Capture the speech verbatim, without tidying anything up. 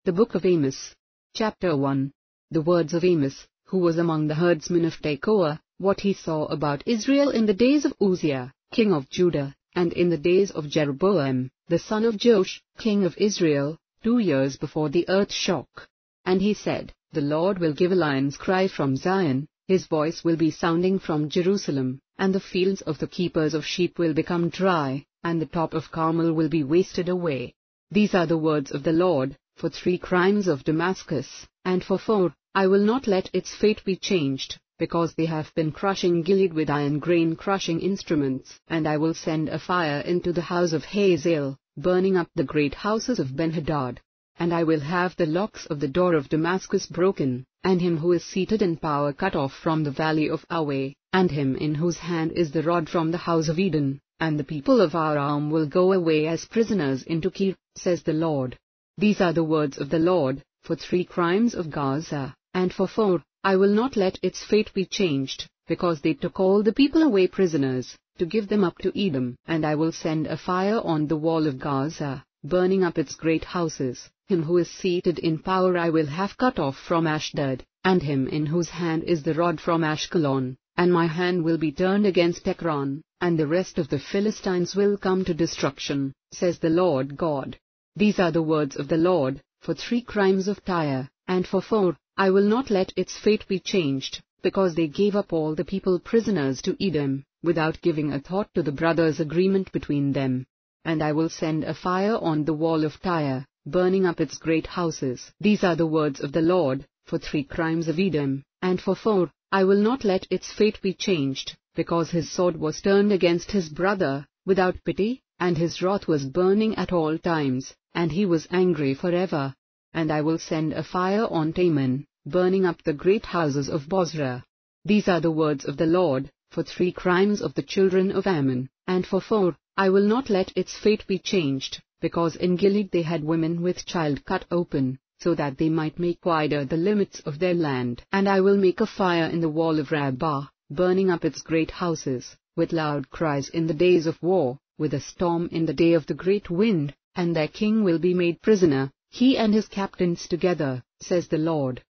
The Book of Amos. Chapter one. The words of Amos, who was among the herdsmen of Tekoa, what he saw about Israel in the days of Uzziah, king of Judah, and in the days of Jeroboam, the son of Joash, king of Israel, two years before the earth shock. And he said, The Lord will give a lion's cry from Zion, his voice will be sounding from Jerusalem, and the fields of the keepers of sheep will become dry, and the top of Carmel will be wasted away. These are the words of the Lord, for three crimes of Damascus, and for four, I will not let its fate be changed, because they have been crushing Gilead with iron grain crushing instruments, and I will send a fire into the house of Hazael, burning up the great houses of Benhadad. And I will have the locks of the door of Damascus broken, and him who is seated in power cut off from the valley of Aweh, and him in whose hand is the rod from the house of Eden, and the people of Aram will go away as prisoners into Kir, says the Lord. These are the words of the Lord, for three crimes of Gaza, and for four, I will not let its fate be changed, because they took all the people away prisoners, to give them up to Edom, and I will send a fire on the wall of Gaza, burning up its great houses. Him who is seated in power I will have cut off from Ashdod, and him in whose hand is the rod from Ashkelon, and my hand will be turned against Ekron, and the rest of the Philistines will come to destruction, says the Lord God. These are the words of the Lord, for three crimes of Tyre, and for four, I will not let its fate be changed, because they gave up all the people prisoners to Edom, without giving a thought to the brothers' agreement between them. And I will send a fire on the wall of Tyre, burning up its great houses. These are the words of the Lord, for three crimes of Edom, and for four, I will not let its fate be changed, because his sword was turned against his brother, without pity, and his wrath was burning at all times, and he was angry forever. And I will send a fire on Taman, burning up the great houses of Bozrah. These are the words of the Lord, for three crimes of the children of Ammon, and for four, I will not let its fate be changed, because in Gilead they had women with child cut open, so that they might make wider the limits of their land. And I will make a fire in the wall of Rabbah, burning up its great houses, with loud cries in the days of war, with a storm in the day of the great wind, and their king will be made prisoner, he and his captains together, says the Lord.